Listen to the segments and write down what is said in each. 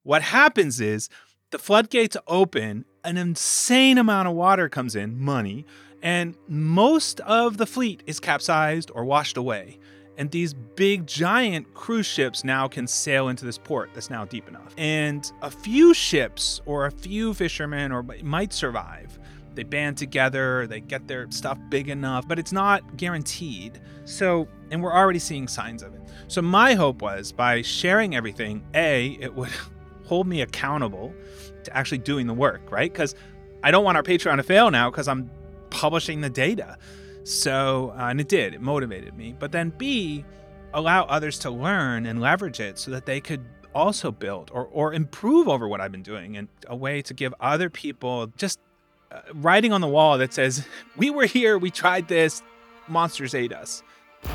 What happens is the floodgates open, an insane amount of water comes in, money, and most of the fleet is capsized or washed away. And these big, giant cruise ships now can sail into this port that's now deep enough. And a few ships or a few fishermen might survive. They band together, they get their stuff big enough, but it's not guaranteed. So, and we're already seeing signs of it. So my hope was by sharing everything, it would hold me accountable to actually doing the work, right? Because I don't want our Patreon to fail now because I'm publishing the data. So, and it did, it motivated me. But then B, allow others to learn and leverage it so that they could also build or improve over what I've been doing, and a way to give other people just writing on the wall that says, we were here, we tried this, monsters ate us.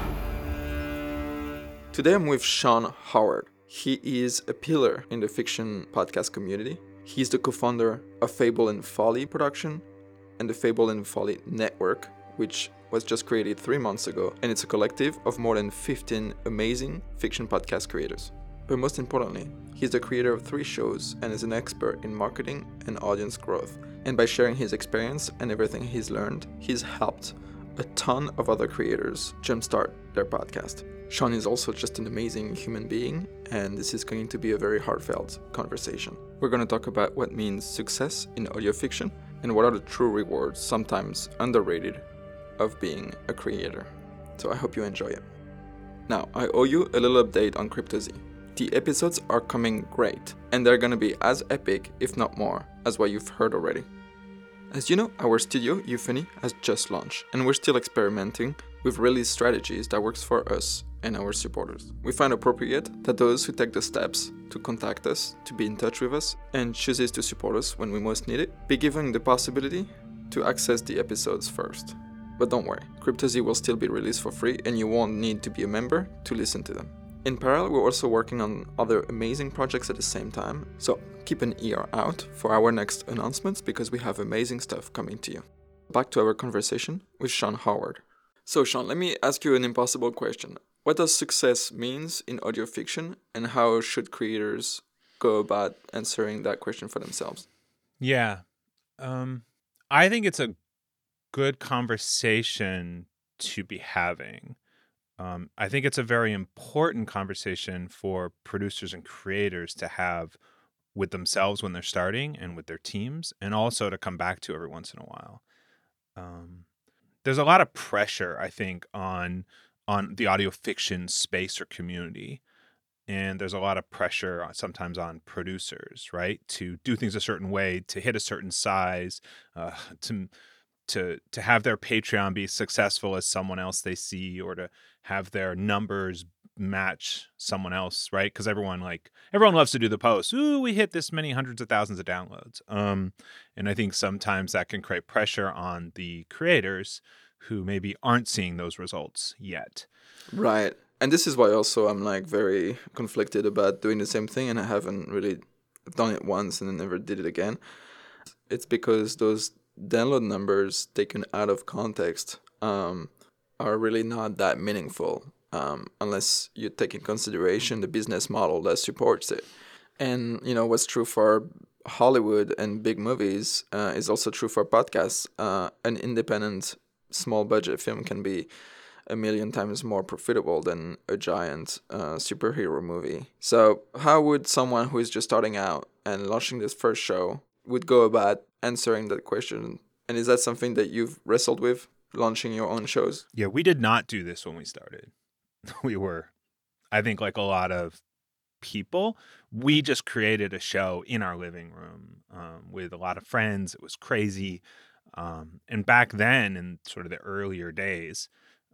Today I'm with Sean Howard. He is a pillar in the fiction podcast community. He's the co-founder of Fable and Folly Production and the Fable and Folly Network, which was just created 3 months ago, and it's a collective of more than 15 amazing fiction podcast creators. But most importantly, he's the creator of 3 shows and is an expert in marketing and audience growth. And by sharing his experience and everything he's learned, he's helped a ton of other creators jumpstart their podcast. Sean is also just an amazing human being, and this is going to be a very heartfelt conversation. We're going to talk about what means success in audio fiction and what are the true rewards, sometimes underrated, of being a creator. So I hope you enjoy it. Now, I owe you a little update on Cryptosea. The episodes are coming great, and they're gonna be as epic, if not more, as what you've heard already. As you know, our studio, Euphony, has just launched, and we're still experimenting with release strategies that works for us and our supporters. We find appropriate that those who take the steps to contact us, to be in touch with us, and chooses to support us when we most need it, be given the possibility to access the episodes first. But don't worry, Cryptosea will still be released for free, and you won't need to be a member to listen to them. In parallel, we're also working on other amazing projects at the same time, so keep an ear out for our next announcements because we have amazing stuff coming to you. Back to our conversation with Sean Howard. So Sean, let me ask you an impossible question. What does success means in audio fiction, and how should creators go about answering that question for themselves? Yeah, I think it's a good conversation to be having. I think it's a very important conversation for producers and creators to have with themselves when they're starting and with their teams, and also to come back to every once in a while. There's a lot of pressure, I think, on the audio fiction space or community. And there's a lot of pressure sometimes on producers, right? To do things a certain way, to hit a certain size, to have their Patreon be successful as someone else they see, or to have their numbers match someone else, right? Because everyone loves to do the post. Ooh, we hit this many hundreds of thousands of downloads. And I think sometimes that can create pressure on the creators who maybe aren't seeing those results yet. Right. And this is why also I'm very conflicted about doing the same thing, and I haven't really done it once and then never did it again. It's because those download numbers taken out of context are really not that meaningful unless you take in consideration the business model that supports it. And what's true for Hollywood and big movies is also true for podcasts. An independent small budget film can be 1 million times more profitable than a giant superhero movie. So how would someone who is just starting out and launching this first show would go about answering that question? And is that something that you've wrestled with, launching your own shows? Yeah, we did not do this when we started. We were, I think, like a lot of people, we just created a show in our living room with a lot of friends. It was crazy. And back then, in sort of the earlier days,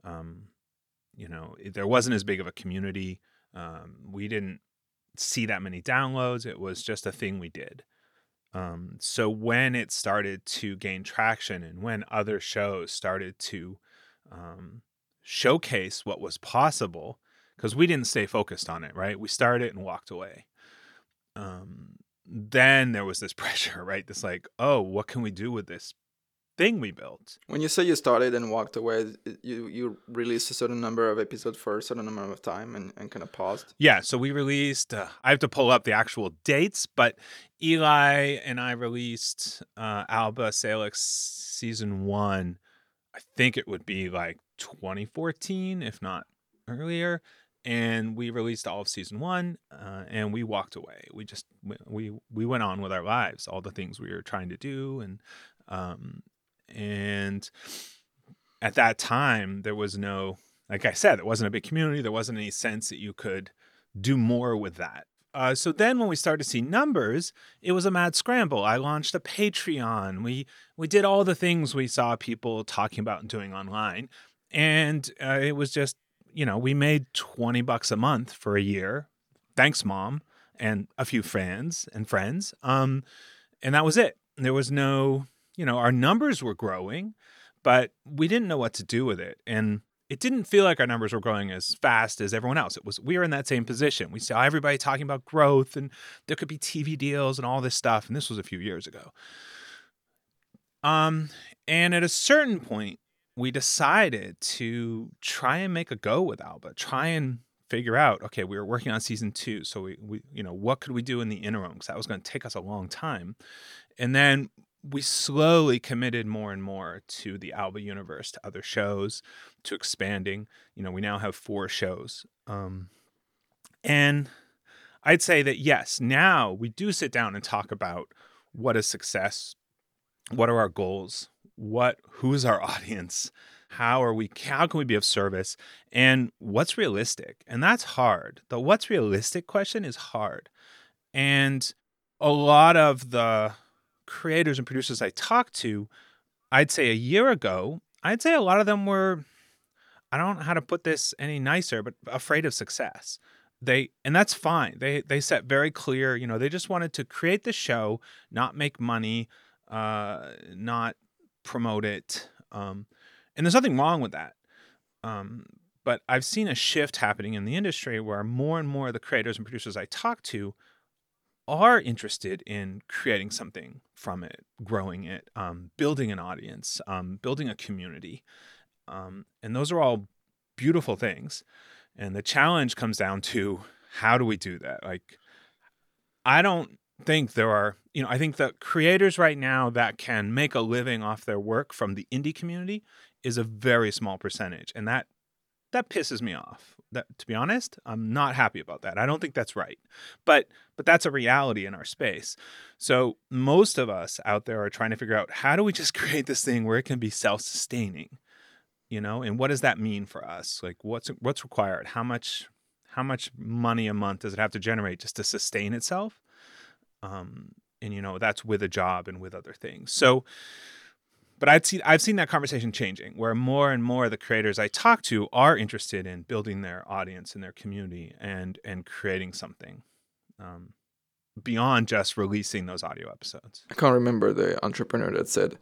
there wasn't as big of a community. We didn't see that many downloads. It was just a thing we did. So when it started to gain traction and when other shows started to showcase what was possible, because we didn't stay focused on it, right? We started and walked away. Then there was this pressure, right? This what can we do with this thing we built. When you say you started and walked away, you released a certain number of episodes for a certain amount of time and kind of paused. Yeah, so we released, I have to pull up the actual dates, but Eli and I released Alba Salix season 1. I think it would be like 2014, if not earlier. And we released all of season 1, and we walked away. We went on with our lives, all the things we were trying to do, and at that time there was no, like I said, it wasn't a big community. There wasn't any sense that you could do more with that. So then when we started to see numbers, it was a mad scramble. I launched a Patreon. We did all the things we saw people talking about and doing online. And it was just, we made $20 a month for a year. Thanks, Mom, and a few fans and friends. And that was it. There was no, our numbers were growing, but we didn't know what to do with it. And it didn't feel like our numbers were growing as fast as everyone else. We were in that same position. We saw everybody talking about growth and there could be TV deals and all this stuff. And this was a few years ago. And at a certain point, we decided to try and make a go with Alba, try and figure out, okay, we were working on season 2. So we what could we do in the interim? Because that was going to take us a long time. And then we slowly committed more and more to the Alba universe, to other shows, to expanding. We now have 4 shows. And I'd say that, yes, now we do sit down and talk about what is success, what are our goals, who is our audience, how can we be of service, and what's realistic. And that's hard. The what's realistic question is hard. And a lot of the creators and producers I talked to, I'd say a year ago, I'd say a lot of them were, I don't know how to put this any nicer, but afraid of success. And that's fine. They set very clear, they just wanted to create the show, not make money, not promote it. And there's nothing wrong with that. But I've seen a shift happening in the industry where more and more of the creators and producers I talk to are interested in creating something from it, growing it, building an audience, building a community. And those are all beautiful things. And the challenge comes down to, how do we do that? Like, I don't think there are, I think the creators right now that can make a living off their work from the indie community is a very small percentage. And that pisses me off. That, to be honest, I'm not happy about that. I don't think that's right. But that's a reality in our space. So most of us out there are trying to figure out, how do we just create this thing where it can be self-sustaining? And what does that mean for us? Like, what's required? How much money a month does it have to generate just to sustain itself? And that's with a job and with other things. So, but I've seen that conversation changing, where more and more of the creators I talk to are interested in building their audience and their community and creating something beyond just releasing those audio episodes. I can't remember the entrepreneur that said,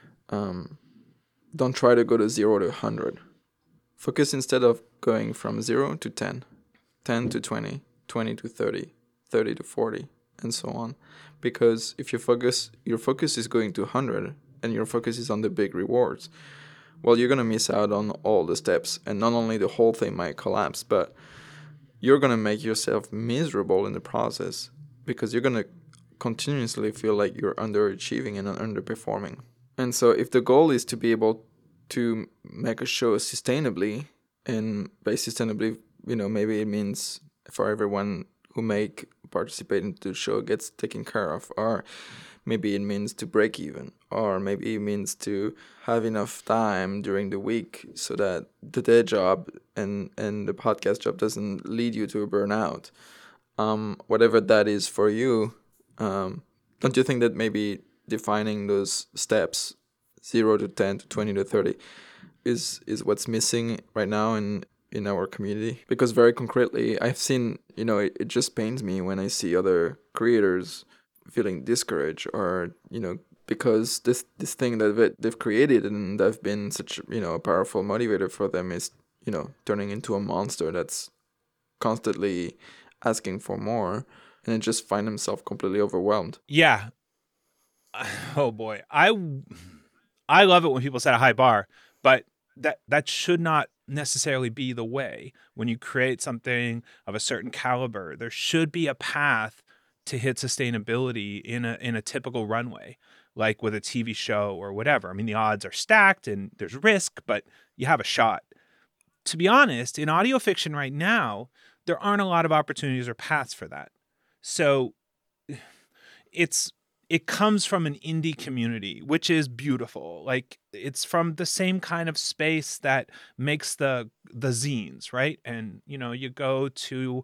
don't try to go to 0 to 100. Focus instead of going from 0 to 10, 10 to 20, 20 to 30, 30 to 40, and so on. Because if your focus is going to 100 and your focus is on the big rewards, well, you're going to miss out on all the steps. And not only the whole thing might collapse, but you're going to make yourself miserable in the process, because you're going to continuously feel like you're underachieving and underperforming. And so if the goal is to be able to make a show sustainably, and by sustainably, maybe it means for everyone who participate in the show gets taken care of, or maybe it means to break even, or maybe it means to have enough time during the week so that the day job and the podcast job doesn't lead you to a burnout. Whatever that is for you, don't you think that maybe defining those steps, 0 to 10 to 20 to 30, is what's missing right now in our community? Because very concretely, I've seen, it just pains me when I see other creators feeling discouraged, or, because this thing that they've created and they've been such, a powerful motivator for them is, turning into a monster that's constantly asking for more, and they just find themselves completely overwhelmed. Yeah. Oh boy. I love it when people set a high bar, but that should not necessarily be the way. When you create something of a certain caliber, there should be a path to hit sustainability in a typical runway, like with a TV show or whatever. I mean, the odds are stacked and there's risk, but you have a shot. To be honest, in audio fiction right now, there aren't a lot of opportunities or paths for that. So it comes from an indie community, which is beautiful. Like, it's from the same kind of space that makes the zines, right? And you go to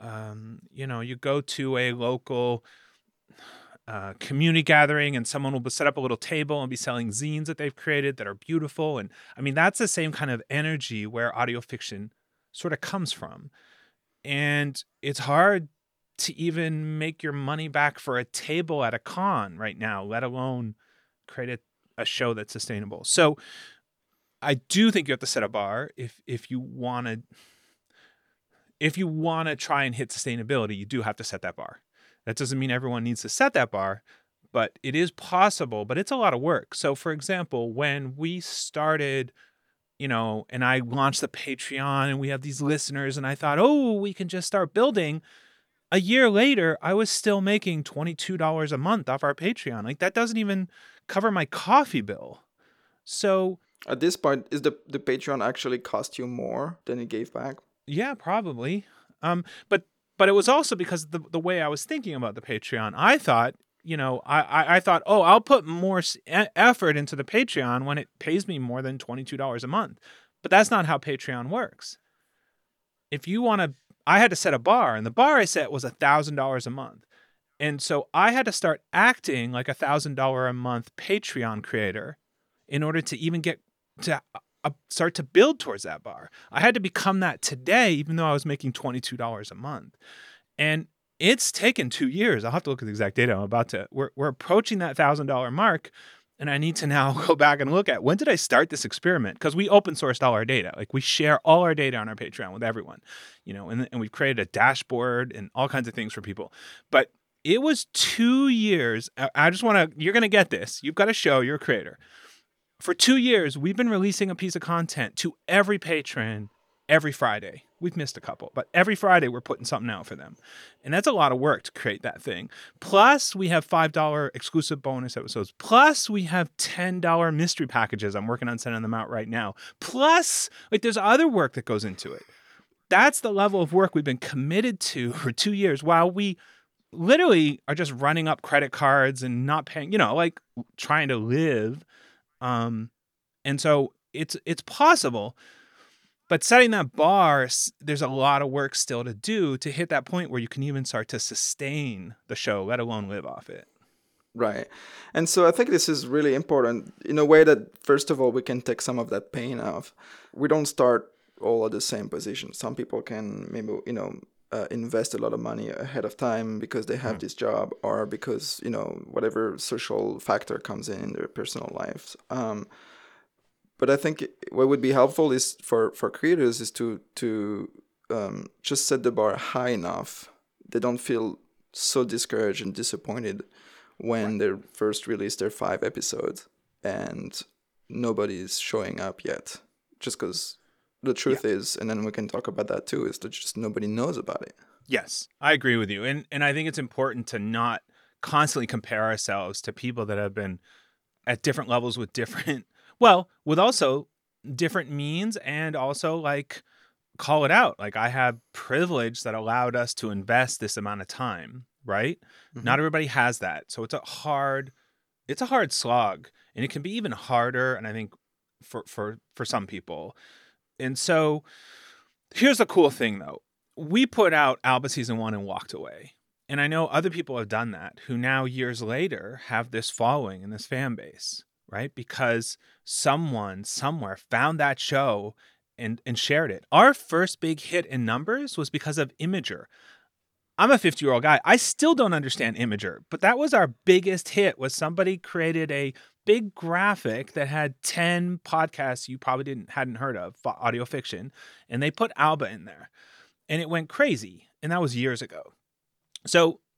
a local community gathering, and someone will set up a little table and be selling zines that they've created that are beautiful. And I mean, that's the same kind of energy where audio fiction sort of comes from. And it's hard to even make your money back for a table at a con right now, let alone create a show that's sustainable. So I do think you have to set a bar if you want to try and hit sustainability. You do have to set that bar. That doesn't mean everyone needs to set that bar, but it is possible, but it's a lot of work. So for example, when we started, and I launched the Patreon and we have these listeners, and I thought, oh, we can just start building. A year later, I was still making $22 a month off our Patreon. Like, that doesn't even cover my coffee bill. So at this point, is the Patreon actually cost you more than it gave back? Yeah, probably. But it was also because the way I was thinking about the Patreon. I thought, I thought, oh, I'll put more effort into the Patreon when it pays me more than $22 a month. But that's not how Patreon works. If you want to, I had to set a bar, and the bar I set was $1,000 a month. And so I had to start acting like $1,000 a month Patreon creator in order to even get to start to build towards that bar. I had to become that today, even though I was making $22 a month. And it's taken 2 years. I'll have to look at the exact data. We're approaching that $1,000 mark. And I need to now go back and look at, when did I start this experiment? Because we open sourced all our data. Like, we share all our data on our Patreon with everyone, and we've created a dashboard and all kinds of things for people. But it was 2 years. You're going to get this. You've got a show, you're a creator. For 2 years, we've been releasing a piece of content to every patron every Friday. We've missed a couple, but every Friday we're putting something out for them. And that's a lot of work to create that thing. Plus, we have $5 exclusive bonus episodes. Plus, we have $10 mystery packages. I'm working on sending them out right now. Plus, there's other work that goes into it. That's the level of work we've been committed to for 2 years, while we literally are just running up credit cards and not paying, trying to live. And so it's possible. But setting that bar, there's a lot of work still to do to hit that point where you can even start to sustain the show, let alone live off it. Right. And so I think this is really important in a way that, first of all, we can take some of that pain off. We don't start all at the same position. Some people can maybe, invest a lot of money ahead of time because they have this job, or because, whatever social factor comes in their personal lives. But I think what would be helpful is for creators is to just set the bar high enough. They don't feel so discouraged and disappointed when they first release their 5 episodes and nobody's showing up yet. Just because the truth is, and then we can talk about that too, is that just nobody knows about it. Yes, I agree with you. And I think it's important to not constantly compare ourselves to people that have been at different levels with with also different means, and also call it out. Like, I have privilege that allowed us to invest this amount of time, right? Mm-hmm. Not everybody has that. So it's a hard slog, and it can be even harder. And I think for some people. And so here's the cool thing though. We put out Alba season 1 and walked away. And I know other people have done that, who now years later have this following and this fan base, right? Because someone somewhere found that show and shared it. Our first big hit in numbers was because of Imgur. I'm a 50-year-old guy. I still don't understand Imgur, but that was our biggest hit. Was somebody created a big graphic that had 10 podcasts you probably hadn't heard of, audio fiction, and they put Alba in there, and it went crazy. And that was years ago. So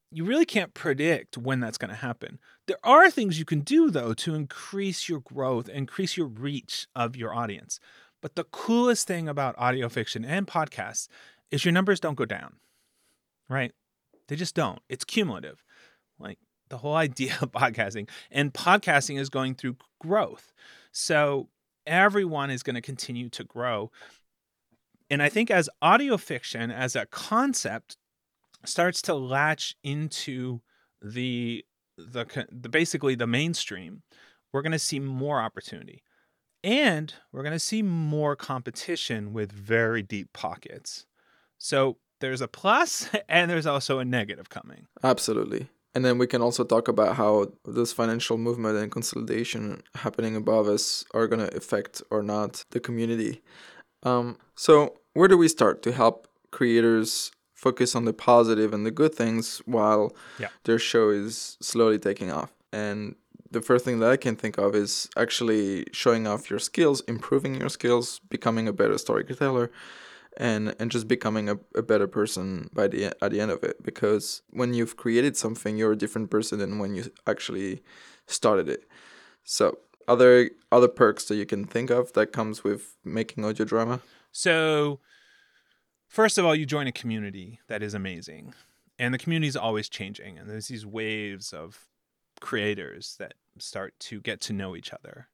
you really can't predict when that's going to happen. There are things you can do, though, to increase your growth, increase your reach of your audience. But the coolest thing about audio fiction and podcasts is your numbers don't go down, right? They just don't. It's cumulative. Like the whole idea of podcasting, and podcasting is going through growth. So everyone is going to continue to grow. And I think as audio fiction, as a concept, starts to latch into the basically the mainstream, we're going to see more opportunity, and we're going to see more competition with very deep pockets. So there's a plus and there's also a negative coming. Absolutely. And then we can also talk about how this financial movement and consolidation happening above us are going to affect or not the community. So where do we start to help creators focus on the positive and the good things while their show is slowly taking off? And the first thing that I can think of is actually showing off your skills, improving your skills, becoming a better storyteller, and just becoming a better person at the end of it. Because when you've created something, you're a different person than when you actually started it. So other perks that you can think of that comes with making audio drama? So first of all, you join a community that is amazing, and the community is always changing, and there's these waves of creators that start to get to know each other.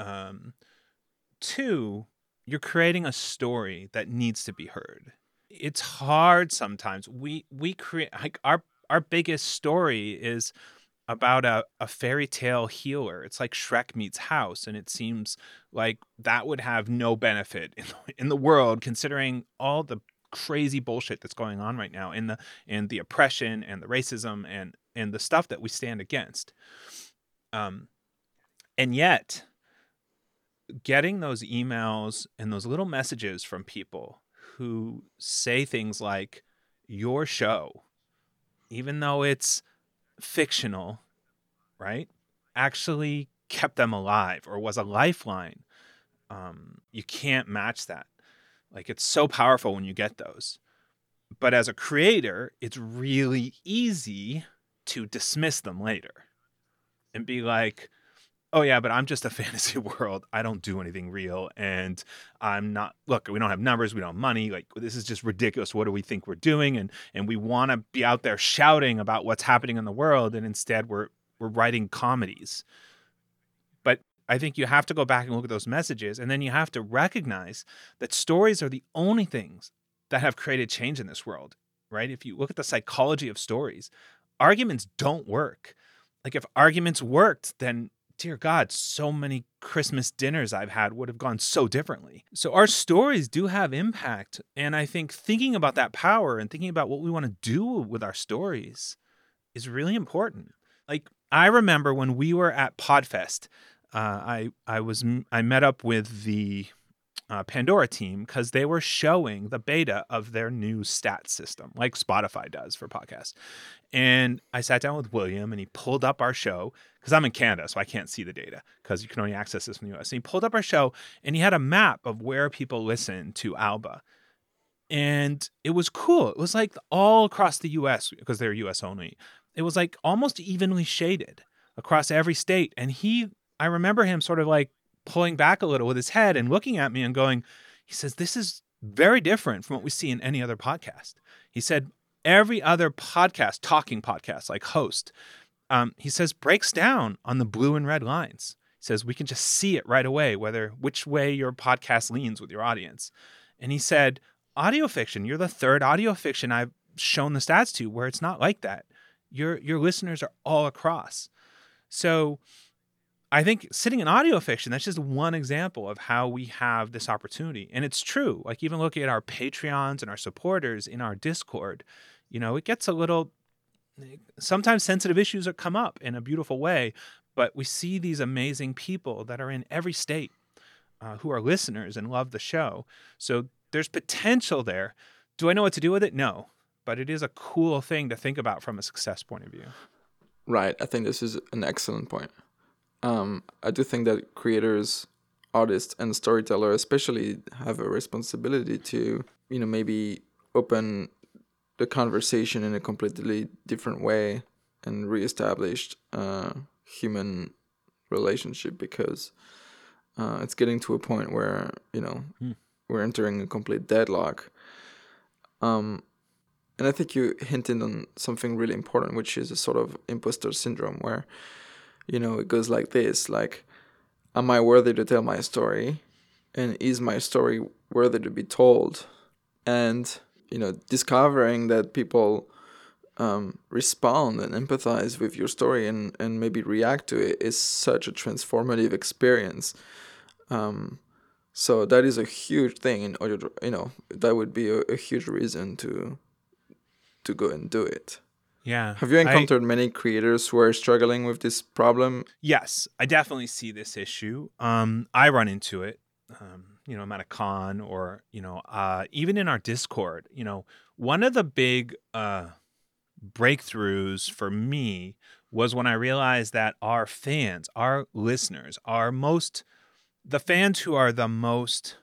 2, you're creating a story that needs to be heard. It's hard sometimes. We create, like, our biggest story is about a fairy tale healer. It's like Shrek meets House, and it seems like that would have no benefit in the world, considering all the crazy bullshit that's going on right now, and the oppression and the racism and the stuff that we stand against. And yet, getting those emails and those little messages from people who say things like, your show, even though it's fictional, right, actually kept them alive or was a lifeline. You can't match that. Like, it's so powerful when you get those. But as a creator, it's really easy to dismiss them later and be like, oh yeah, but I'm just a fantasy world. I don't do anything real. And I'm not, look, we don't have numbers. We don't have money. Like, this is just ridiculous. What do we think we're doing? And we want to be out there shouting about what's happening in the world. And instead we're writing comedies. But I think you have to go back and look at those messages. And then you have to recognize that stories are the only things that have created change in this world, right? If you look at the psychology of stories, arguments don't work. Like, if arguments worked, then dear God, so many Christmas dinners I've had would have gone so differently. So our stories do have impact. And I think thinking about that power and thinking about what we want to do with our stories is really important. Like, I remember when we were at Podfest, I met up with the Pandora team because they were showing the beta of their new stats system, like Spotify does for podcasts. And I sat down with William, and he pulled up our show because I'm in Canada, so I can't see the data because you can only access this from the US. And he pulled up our show, and he had a map of where people listen to Alba. And it was cool. It was like all across the US, because they're US only. It was like almost evenly shaded across every state. And I remember him sort of like pulling back a little with his head and looking at me and going, he says, this is very different from what we see in any other podcast. He said, every other podcast, talking podcast, like Host, he says, breaks down on the blue and red lines. He says, we can just see it right away, which way your podcast leans with your audience. And he said, audio fiction, you're the third audio fiction I've shown the stats to where it's not like that. Your listeners are all across. So I think sitting in audio fiction, that's just one example of how we have this opportunity. And it's true. Like, even looking at our Patreons and our supporters in our Discord, it gets a little, sometimes sensitive issues come up in a beautiful way, but we see these amazing people that are in every state who are listeners and love the show. So there's potential there. Do I know what to do with it? No, but it is a cool thing to think about from a success point of view. Right. I think this is an excellent point. I do think that creators, artists, and storytellers especially have a responsibility to, maybe open the conversation in a completely different way and reestablished human relationship, because it's getting to a point where, you know, we're entering a complete deadlock. And I think you hinted on something really important, which is a sort of imposter syndrome, where, you know, it goes like this, like, am I worthy to tell my story? And is my story worthy to be told? And, you know, discovering that people respond and empathize with your story and maybe react to it is such a transformative experience. So that is a huge thing in audio, you know, that would be a huge reason to go and do it. Yeah. Have you encountered many creators who are struggling with this problem? Yes, I definitely see this issue. I run into it. You know, I'm at a con, or, you know, even in our Discord, you know, one of the big breakthroughs for me was when I realized that our fans, our listeners, the fans who are the most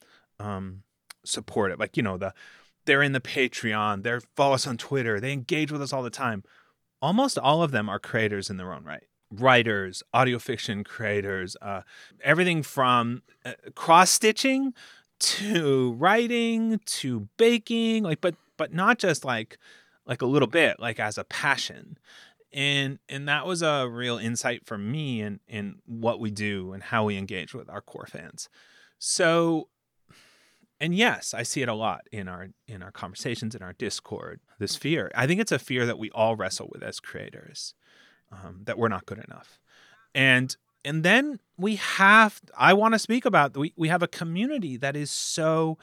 supportive, like, you know, they're in the Patreon, they follow us on Twitter, they engage with us all the time. Almost all of them are creators in their own right. Writers, audio fiction creators, everything from cross-stitching to writing to baking, like, but not just like a little bit, like as a passion. And that was a real insight for me in what we do and how we engage with our core fans. So, and yes, I see it a lot in our conversations, in our Discord, this fear. I think it's a fear that we all wrestle with as creators, that we're not good enough. And then I want to speak about, we have a community that is so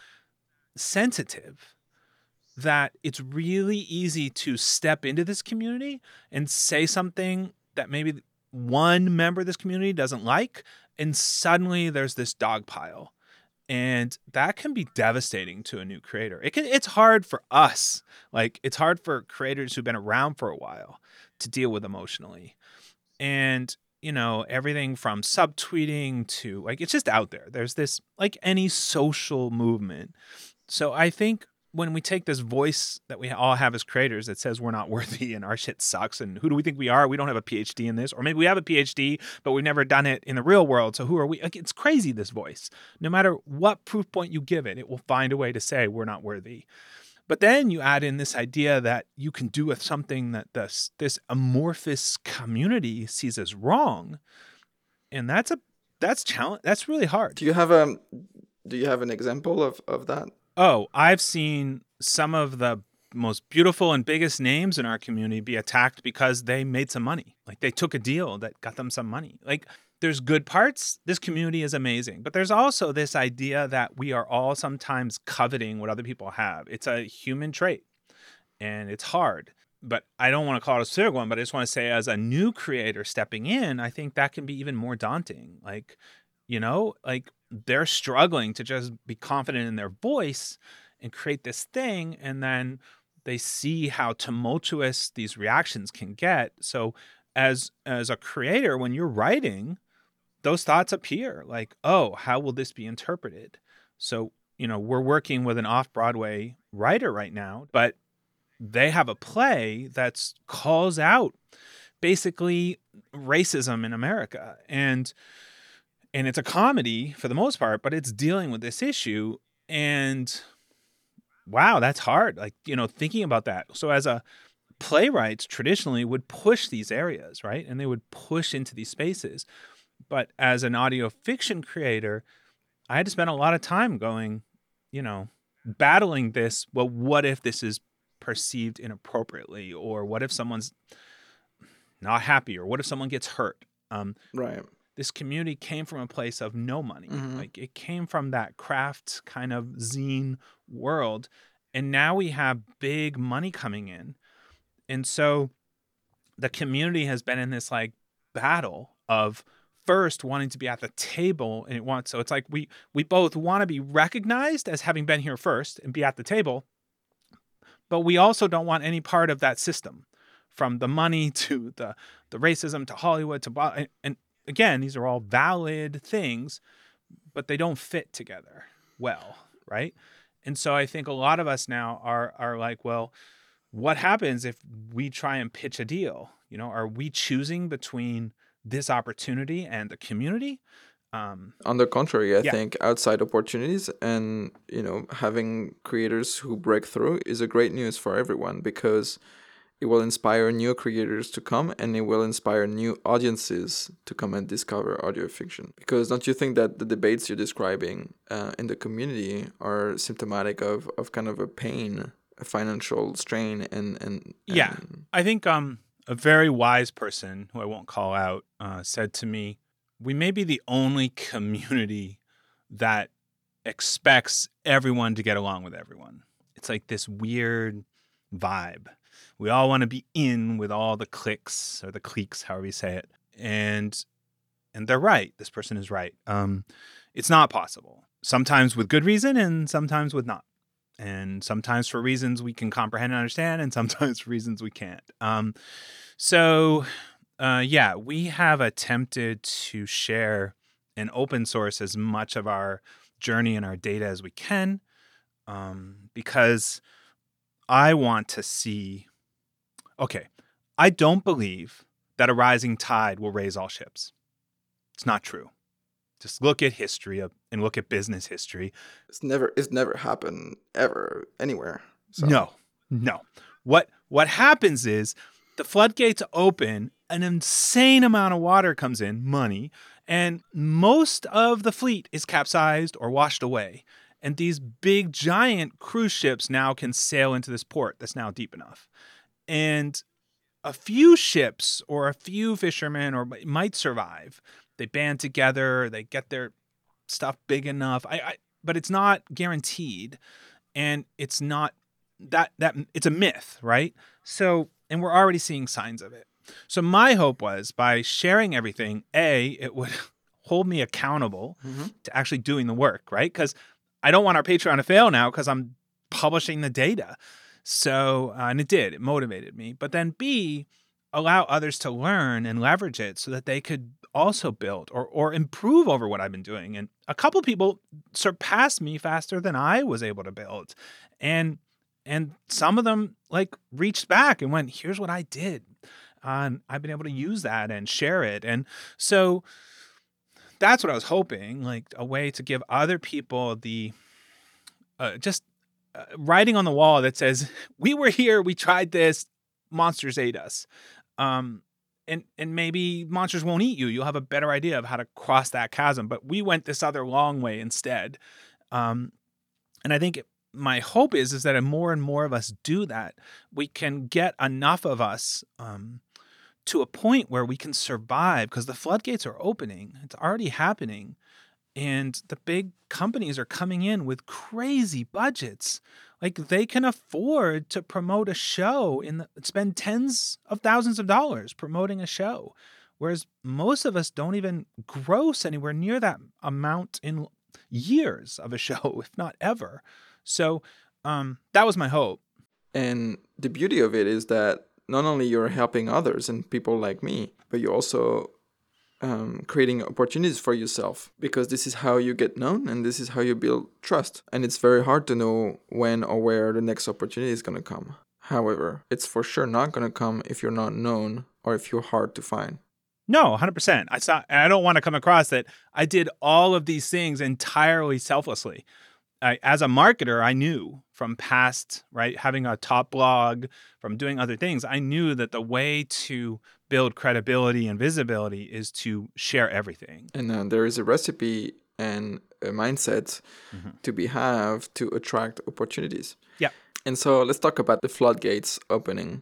sensitive that it's really easy to step into this community and say something that maybe one member of this community doesn't like, and suddenly there's this dog pile. And that can be devastating to a new creator. It's hard for us. Like, it's hard for creators who've been around for a while to deal with emotionally. And, you know, everything from subtweeting to, like, it's just out there. There's this, like any social movement. So I think when we take this voice that we all have as creators that says we're not worthy and our shit sucks and who do we think we are? We don't have a PhD in this. Or maybe we have a PhD, but we've never done it in the real world. So who are we? Like, it's crazy, this voice. No matter what proof point you give it, it will find a way to say we're not worthy. But then you add in this idea that you can do with something that this amorphous community sees as wrong. And that's challenge. That's really hard. Do you have an example of that? Oh, I've seen some of the most beautiful and biggest names in our community be attacked because they made some money. Like, they took a deal that got them some money. Like, there's good parts. This community is amazing. But there's also this idea that we are all sometimes coveting what other people have. It's a human trait, and it's hard. But I don't want to call it a specific one, but I just want to say, as a new creator stepping in, I think that can be even more daunting. Like, you know, like, they're struggling to just be confident in their voice and create this thing. And then they see how tumultuous these reactions can get. So as a creator, when you're writing, those thoughts appear like, oh, how will this be interpreted? So, you know, we're working with an off-Broadway writer right now, but they have a play that calls out basically racism in America. And it's a comedy for the most part, but it's dealing with this issue. And wow, that's hard. Like, you know, thinking about that. So as a playwrights traditionally would push these areas, right? And they would push into these spaces. But as an audio fiction creator, I had to spend a lot of time going, you know, battling this. Well, what if this is perceived inappropriately? Or what if someone's not happy? Or what if someone gets hurt? Right. This community came from a place of no money. Mm-hmm. Like, it came from that craft kind of zine world. And now we have big money coming in. And so the community has been in this like battle of first wanting to be at the table, and so it's like we both want to be recognized as having been here first and be at the table, but we also don't want any part of that system, from the money to the racism to Hollywood to, and again, these are all valid things, but they don't fit together well, right? And so I think a lot of us now are like, well, what happens if we try and pitch a deal? Are we choosing between this opportunity and the community? On the contrary, I Yeah. think outside opportunities and having creators who break through is a great news for everyone, because it will inspire new creators to come, and it will inspire new audiences to come and discover audio fiction. Because don't you think that the debates you're describing in the community are symptomatic of kind of a pain, a financial strain, and Yeah. I think a very wise person, who I won't call out, said to me, we may be the only community that expects everyone to get along with everyone. It's like this weird vibe. We all want to be in with all the cliques or the cliques, however you say it. And they're right. This person is right. It's not possible. Sometimes with good reason and sometimes with not. And sometimes for reasons we can comprehend and understand, and sometimes for reasons we can't. Yeah, we have attempted to share and open source as much of our journey and our data as we can, because I want to see. Okay, I don't believe that a rising tide will raise all ships. It's not true. Just look at history and look at business history. It's never happened ever anywhere. So. No. What happens is the floodgates open, an insane amount of water comes in, money, and most of the fleet is capsized or washed away. And these big giant cruise ships now can sail into this port that's now deep enough. And a few ships or a few fishermen might survive. They band together, they get their stuff big enough. But it's not guaranteed, and it's not that it's a myth, right? So, and we're already seeing signs of it. So my hope was, by sharing everything, it would hold me accountable to actually doing the work, right? Because I don't want our Patreon to fail now because I'm publishing the data. So, and it motivated me. But then B, allow others to learn and leverage it so that they could also build or improve over what I've been doing. And a couple people surpassed me faster than I was able to build. And some of them reached back and went, here's what I did. I've been able to use that and share it. And so that's what I was hoping, a way to give other people the writing on the wall that says, we were here, we tried this, monsters ate us. And maybe monsters won't eat you. You'll have a better idea of how to cross that chasm. But we went this other long way instead. And I think my hope is that more and more of us do that, we can get enough of us to a point where we can survive, because the floodgates are opening. It's already happening. And the big companies are coming in with crazy budgets. They can afford to promote a show spend tens of thousands of dollars promoting a show, whereas most of us don't even gross anywhere near that amount in years of a show, if not ever. So that was my hope. And the beauty of it is that not only you're helping others and people like me, but you're also creating opportunities for yourself, because this is how you get known and this is how you build trust. And it's very hard to know when or where the next opportunity is going to come. However, it's for sure not going to come if you're not known or if you're hard to find. No, 100%. I don't want to come across that I did all of these things entirely selflessly. As a marketer, I knew from past, right, having a top blog, from doing other things, I knew that the way to build credibility and visibility is to share everything. And there is a recipe and a mindset to have to attract opportunities. Yeah. And so let's talk about the floodgates opening.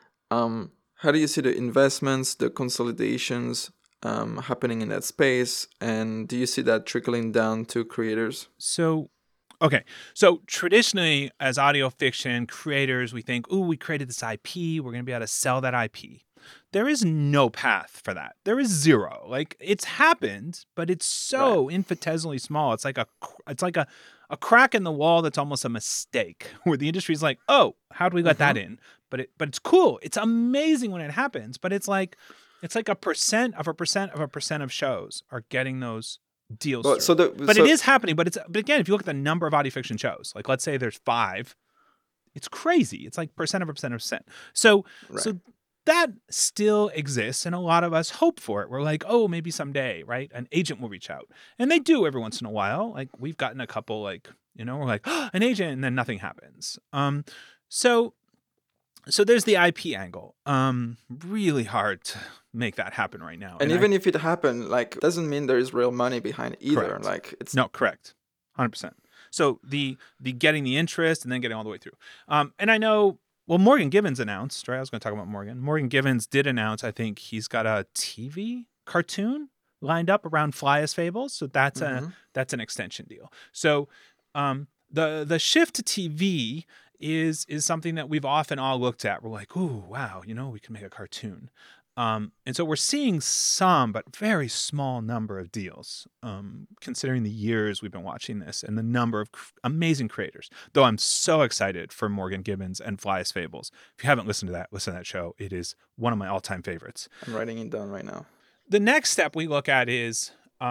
How do you see the investments, the consolidations happening in that space? And do you see that trickling down to creators? Okay, so traditionally, as audio fiction creators, we think, we created this IP, we're going to be able to sell that IP. There is no path for that. There is zero. It's happened, but it's so infinitesimally small. It's like a crack in the wall that's almost a mistake, where the industry is like, oh, how do we let that in? But it's cool. It's amazing when it happens, but it's like a percent of a percent of a percent of shows are getting those deals. It is happening. But again, if you look at the number of audio fiction shows, let's say there's 5, It's crazy. It's like percent of a percent of a percent. So Right. so that still exists, and a lot of us hope for it. We're like, oh, maybe someday, right? An agent will reach out, and they do every once in a while. Like we've gotten a couple, like we're like, oh, an agent, and then nothing happens. So there's the IP angle. Really hard to make that happen right now. And even if it happened, like, doesn't mean there is real money behind it either. Correct. Like, it's No, correct. 100%. So the getting the interest and then getting all the way through. And I know, well, Morgan Givens announced, right? I was going to talk about Morgan. Morgan Givens did announce, I think he's got a TV cartoon lined up around Fly as Fables. So that's an extension deal. So the shift to TV is something that we've often all looked at. We're like, ooh, wow, we can make a cartoon. And so we're seeing some, but very small number of deals, considering the years we've been watching this and the number of amazing creators. Though I'm so excited for Morgan Givens and Fly as Fables. If you haven't listened to that, listen to that show. It is one of my all-time favorites. I'm writing it down right now. The next step we look at is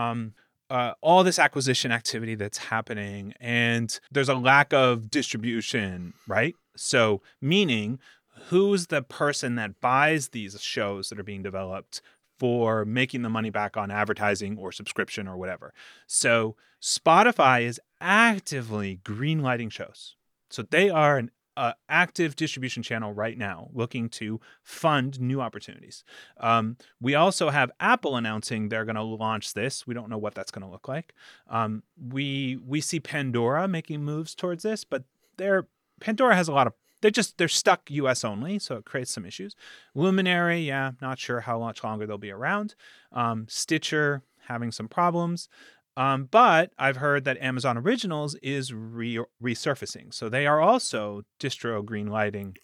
all this acquisition activity that's happening, and there's a lack of distribution, right? So meaning, who's the person that buys these shows that are being developed for making the money back on advertising or subscription or whatever? So Spotify is actively greenlighting shows. So they are an active distribution channel right now looking to fund new opportunities. We also have Apple announcing they're going to launch this. We don't know what that's going to look like. We see Pandora making moves towards this, but Pandora has a lot of, they're stuck US only, so it creates some issues. Luminary, yeah, not sure how much longer they'll be around. Stitcher having some problems. But I've heard that Amazon Originals is resurfacing. So they are also distro greenlighting.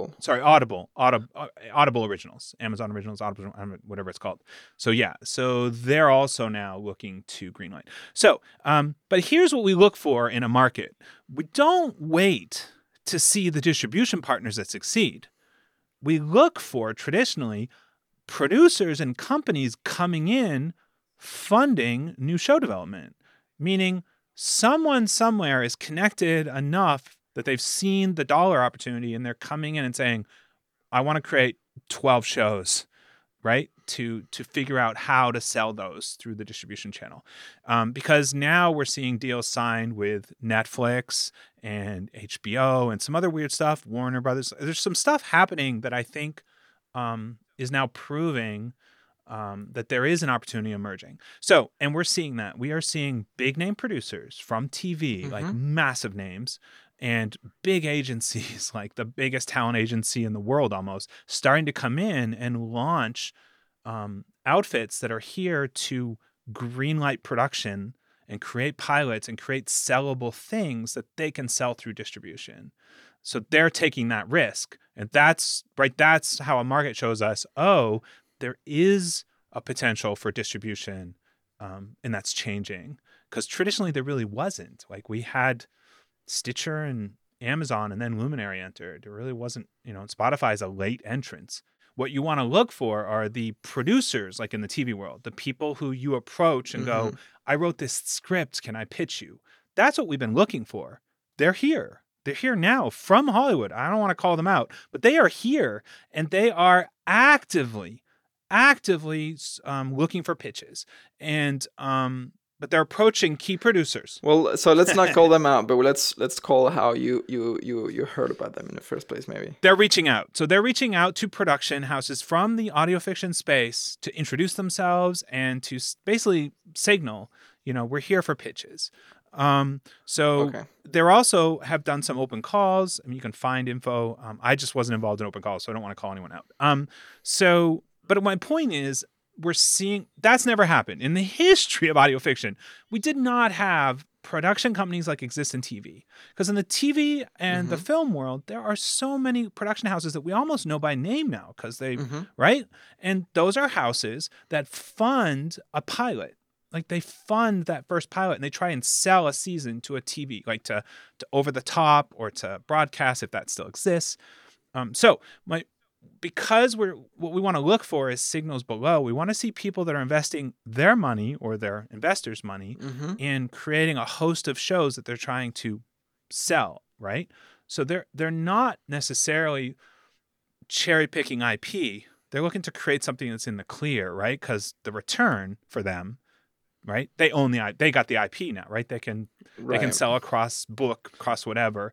Audible Originals. Amazon Originals, Audible, whatever it's called. So yeah, so they're also now looking to greenlight. So, but here's what we look for in a market. We don't wait to see the distribution partners that succeed. We look for, traditionally, producers and companies coming in funding new show development, meaning someone somewhere is connected enough that they've seen the dollar opportunity and they're coming in and saying, I want to create 12 shows, right? To figure out how to sell those through the distribution channel. Because now we're seeing deals signed with Netflix and HBO and some other weird stuff, Warner Brothers. There's some stuff happening that I think is now proving that there is an opportunity emerging. So, and we're seeing that. We are seeing big name producers from TV, like massive names, and big agencies, like the biggest talent agency in the world almost, starting to come in and launch outfits that are here to greenlight production and create pilots and create sellable things that they can sell through distribution. So they're taking that risk. And that's how a market shows us, oh, there is a potential for distribution, and that's changing. Because traditionally there really wasn't. Like we had Stitcher and Amazon, and then Luminary entered. There really wasn't, Spotify is a late entrance. What you want to look for are the producers, like in the TV world, the people who you approach and go, I wrote this script, can I pitch you? That's what we've been looking for. They're here. They're here now from Hollywood. I don't want to call them out, but they are here, and they are actively looking for pitches, and but they're approaching key producers. Well, so let's not call them out, but let's call how you heard about them in the first place, maybe. They're reaching out. So they're reaching out to production houses from the audio fiction space to introduce themselves and to basically signal, we're here for pitches. They're also have done some open calls. I mean, you can find info. I just wasn't involved in open calls, so I don't want to call anyone out. But my point is, we're seeing that's never happened in the history of audio fiction. We did not have production companies like exist in TV, because in the TV and the film world, there are so many production houses that we almost know by name now, because they right, and those are houses that fund a pilot. Like they fund that first pilot and they try and sell a season to a TV, like to over the top or to broadcast if that still exists. Because what we want to look for is signals below. We want to see people that are investing their money or their investors' money in creating a host of shows that they're trying to sell, right? So they're not necessarily cherry picking IP. They're looking to create something that's in the clear, right? Because the return for them, right? They own they got the IP now, right? They can sell across book, across whatever.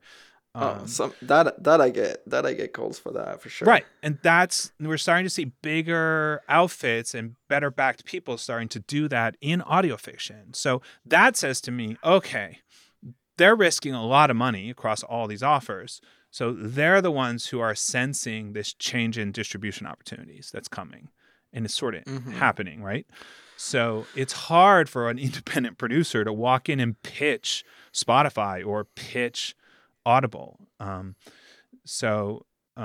That I get calls for that for sure. Right. And we're starting to see bigger outfits and better backed people starting to do that in audio fiction. So that says to me, okay, they're risking a lot of money across all these offers. So they're the ones who are sensing this change in distribution opportunities that's coming, and it's sort of happening, right? So it's hard for an independent producer to walk in and pitch Spotify or pitch Audible. So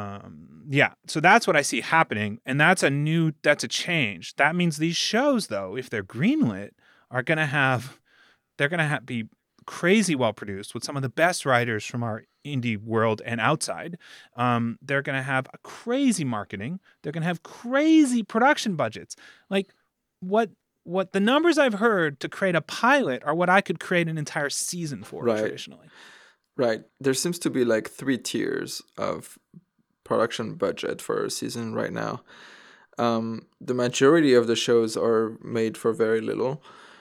that's what I see happening. And that's a change. That means these shows, though, if they're greenlit, are going to be crazy well produced with some of the best writers from our indie world and outside. They're going to have a crazy marketing. They're going to have crazy production budgets. Like what the numbers I've heard to create a pilot are what I could create an entire season for traditionally. Right. There seems to be like 3 tiers of production budget for a season right now. The majority of the shows are made for very little,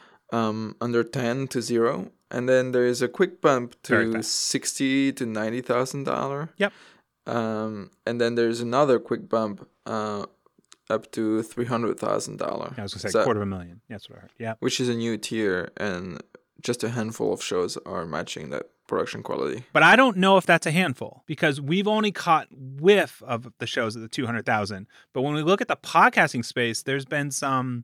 under 10 to 0. And then there is a quick bump to $60,000 to $90,000. Yep. And then there's another quick bump up to $300,000. I was going to say $250,000. That's what I heard. Yeah. Which is a new tier, and just a handful of shows are matching that production quality. But I don't know if that's a handful, because we've only caught whiff of the shows at the 200,000. But when we look at the podcasting space, there's been some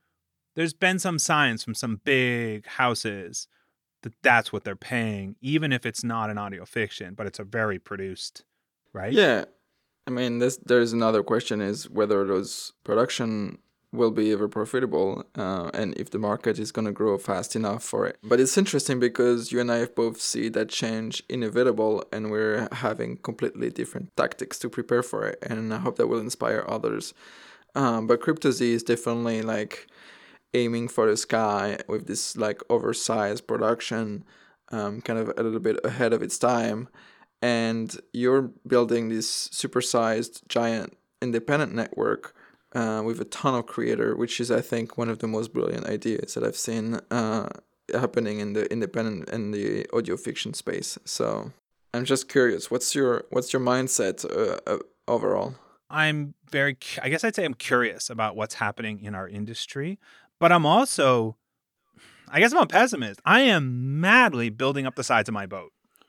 signs from some big houses that's what they're paying, even if it's not an audio fiction, but it's a very produced, right? Yeah. I mean, there's another question, is whether those production will be ever profitable, and if the market is going to grow fast enough for it. But it's interesting because you and I have both see that change inevitable, and we're having completely different tactics to prepare for it, and I hope that will inspire others. But CryptoZ is definitely like aiming for the sky with this like oversized production, kind of a little bit ahead of its time. And you're building this supersized giant independent network with a ton of creator, which is, I think, one of the most brilliant ideas that I've seen happening in the independent and the audio fiction space. So I'm just curious, what's your mindset overall? I guess I'd say I'm curious about what's happening in our industry, but I'm also, I guess I'm a pessimist. I am madly building up the sides of my boat.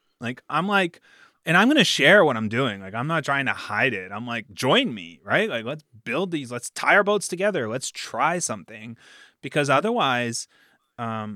And I'm going to share what I'm doing. Like, I'm not trying to hide it. I'm like, join me, right? Like, let's build these, let's tie our boats together. Let's try something, because otherwise I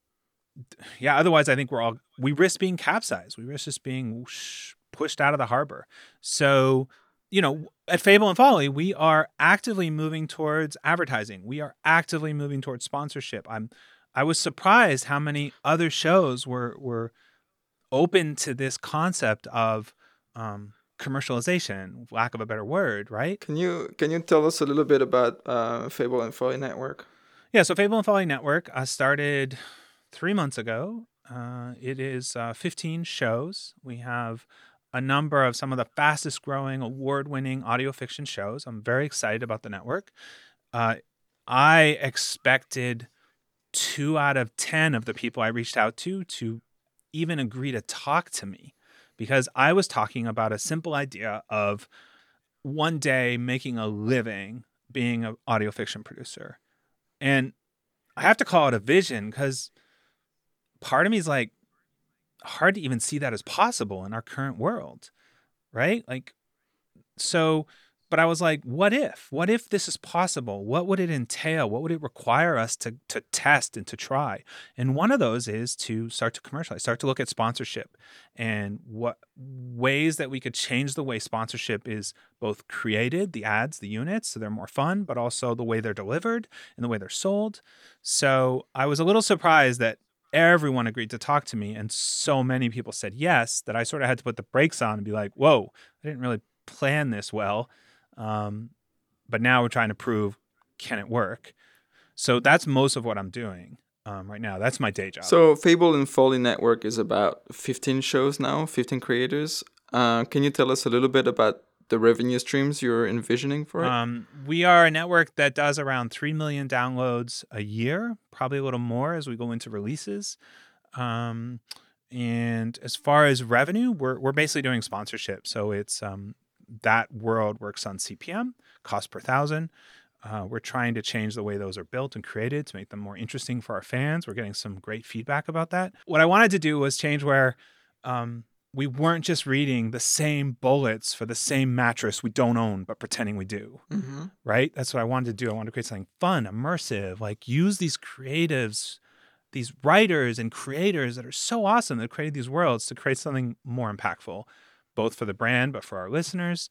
think we risk being capsized. We risk just being pushed out of the harbor. So, at Fable and Folly, we are actively moving towards advertising. We are actively moving towards sponsorship. I was surprised how many other shows were open to this concept of commercialization, lack of a better word, right? Can you tell us a little bit about Fable and Folly Network? Yeah, so Fable and Folly Network started 3 months ago. It is 15 shows. We have a number of some of the fastest growing, award-winning audio fiction shows. I'm very excited about the network. I expected 2 out of 10 of the people I reached out to even agree to talk to me, because I was talking about a simple idea of one day making a living being an audio fiction producer. And I have to call it a vision, because part of me is like, hard to even see that as possible in our current world, right? Like, so, but I was like, what if this is possible? What would it entail? What would it require us to test and to try? And one of those is to start to commercialize, start to look at sponsorship, and what ways that we could change the way sponsorship is both created, the ads, the units, so they're more fun, but also the way they're delivered and the way they're sold. So I was a little surprised that everyone agreed to talk to me, and so many people said yes, that I sort of had to put the brakes on and be like, whoa, I didn't really plan this well. But now we're trying to prove, can it work? So that's most of what I'm doing right now. That's my day job. So Fable and Folly Network is about 15 shows now, 15 creators. Can you tell us a little bit about the revenue streams you're envisioning for it? We are a network that does around 3 million downloads a year, probably a little more as we go into releases. Um, and as far as revenue, we're basically doing sponsorship. So it's that world works on CPM, cost per thousand. We're trying to change the way those are built and created to make them more interesting for our fans. We're getting some great feedback about that. What I wanted to do was change where we weren't just reading the same bullets for the same mattress we don't own, but pretending we do, right? That's what I wanted to do. I wanted to create something fun, immersive, like use these creatives, these writers and creators that are so awesome that created these worlds to create something more impactful, both for the brand, but for our listeners.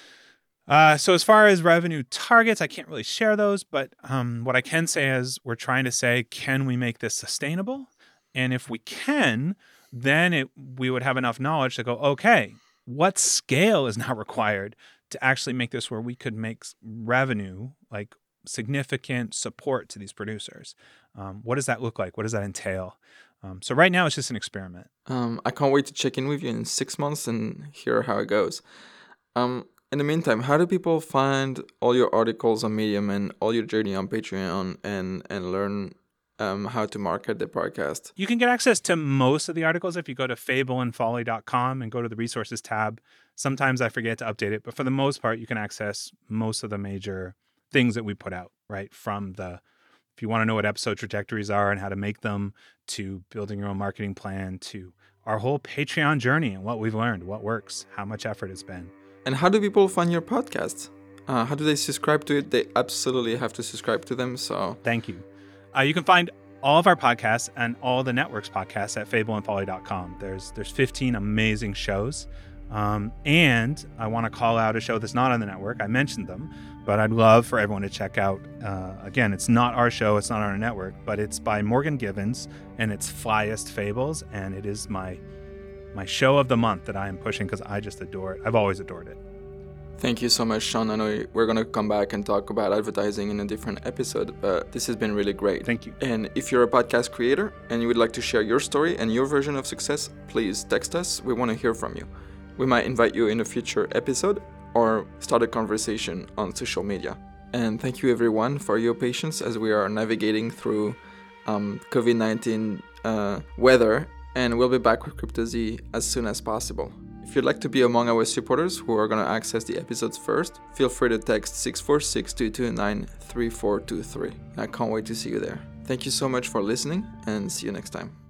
So as far as revenue targets, I can't really share those, but what I can say is we're trying to say, can we make this sustainable? And if we can, then we would have enough knowledge to go, okay, what scale is now required to actually make this where we could make revenue, like significant support to these producers? What does that look like? What does that entail? So right now it's just an experiment. I can't wait to check in with you in 6 months and hear how it goes. In the meantime, how do people find all your articles on Medium and all your journey on Patreon and learn how to market the podcast? You can get access to most of the articles if you go to fableandfolly.com and go to the resources tab. Sometimes I forget to update it, but for the most part, you can access most of the major things that we put out, right? From if you want to know what episode trajectories are and how to make them, to building your own marketing plan, to our whole Patreon journey and what we've learned, what works, how much effort it's been. And how do people find your podcast? How do they subscribe to it? They absolutely have to subscribe to them. So thank you. You can find all of our podcasts and all the network's podcasts at fableandfolly.com. There's 15 amazing shows. And I want to call out a show that's not on the network. I mentioned them, but I'd love for everyone to check out. Again, it's not our show. It's not on our network, but it's by Morgan Givens and it's Flyest Fables. And it is my show of the month that I am pushing because I just adore it. I've always adored it. Thank you so much, Sean. I know we're going to come back and talk about advertising in a different episode, but this has been really great. Thank you. And if you're a podcast creator and you would like to share your story and your version of success, please text us. We want to hear from you. We might invite you in a future episode or start a conversation on social media. And thank you everyone for your patience as we are navigating through COVID-19 weather. And we'll be back with CryptoZ as soon as possible. If you'd like to be among our supporters who are going to access the episodes first, feel free to text 646-229-3423. I can't wait to see you there. Thank you so much for listening and see you next time.